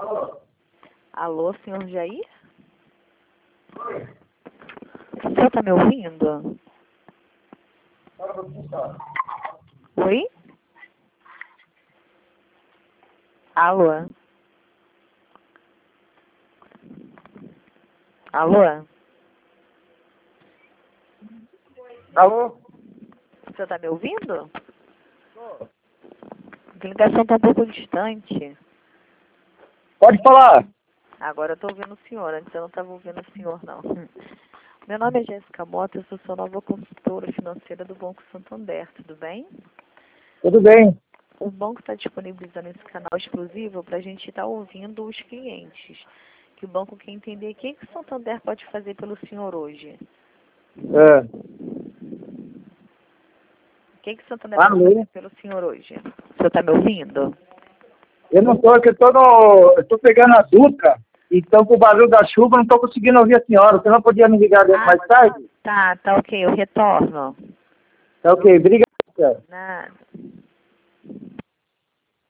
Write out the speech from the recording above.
Alô, senhor Jair? O senhor tá me ouvindo? Oi? Alô? Alô? Alô? O senhor tá me ouvindo? A ligação tá um pouco distante. Pode falar. Agora eu tô ouvindo o senhor, antes eu não estava ouvindo o senhor, não. Meu nome é Jéssica Mota, eu sou sua nova consultora financeira do Banco Santander, tudo bem? Tudo bem. O banco está disponibilizando esse canal exclusivo para a gente estar ouvindo os clientes. Que o banco quer entender o que o Santander pode fazer pelo senhor hoje. É. O que o Santander pode Alô? fazer pelo senhor hoje? O senhor está me ouvindo? Eu não tô, que eu tô pegando a Dutra, então com o barulho da chuva eu não tô conseguindo ouvir a senhora. Você não podia me ligar mais tarde? Tá ok, eu retorno. Tá ok, obrigado. Nada.